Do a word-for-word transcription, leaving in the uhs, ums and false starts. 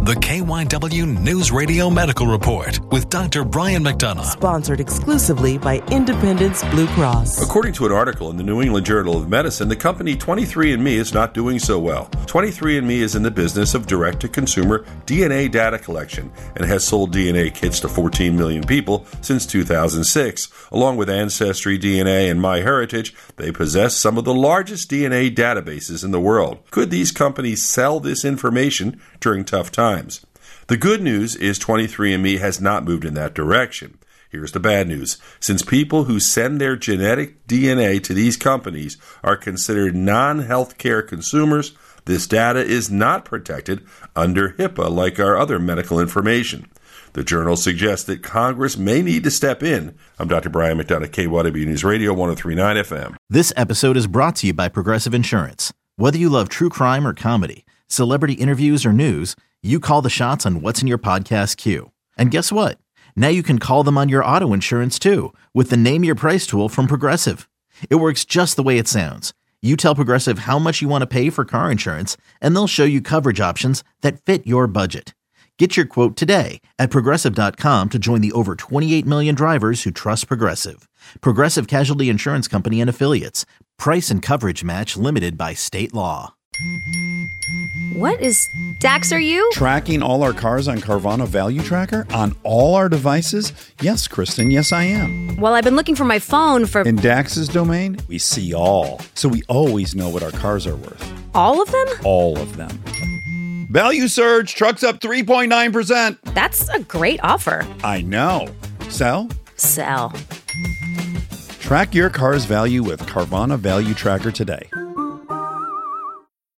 The K Y W News Radio Medical Report with Doctor Brian McDonough. Sponsored exclusively by Independence Blue Cross. According to an article in the New England Journal of Medicine, the company twenty-three and me is not doing so well. twenty-three and me is in the business of direct-to-consumer D N A data collection and has sold D N A kits to fourteen million people since two thousand six. Along with Ancestry D N A and MyHeritage, they possess some of the largest D N A databases in the world. Could these companies sell this information during tough times? The good news is twenty-three and me has not moved in that direction. Here's the bad news. Since people who send their genetic D N A to these companies are considered non-healthcare consumers, this data is not protected under HIPAA like our other medical information. The journal suggests that Congress may need to step in. I'm Doctor Brian McDonough, K Y W News Radio, one oh three point nine F M. This episode is brought to you by Progressive Insurance. Whether you love true crime or comedy, celebrity interviews or news, you call the shots on what's in your podcast queue. And guess what? Now you can call them on your auto insurance too with the Name Your Price tool from Progressive. It works just the way it sounds. You tell Progressive how much you want to pay for car insurance, and they'll show you coverage options that fit your budget. Get your quote today at Progressive dot com to join the over twenty-eight million drivers who trust Progressive. Progressive Casualty Insurance Company and Affiliates. Price and coverage match limited by state law. What is Dax, are you? Tracking all our cars on Carvana Value Tracker on all our devices? Yes, Kristen, yes I am. Well, I've been looking for my phone for... In Dax's domain, we see all. So we always know what our cars are worth. All of them? All of them. Value surge, trucks up three point nine percent. That's a great offer. I know. Sell? Sell. Track your car's value with Carvana Value Tracker today.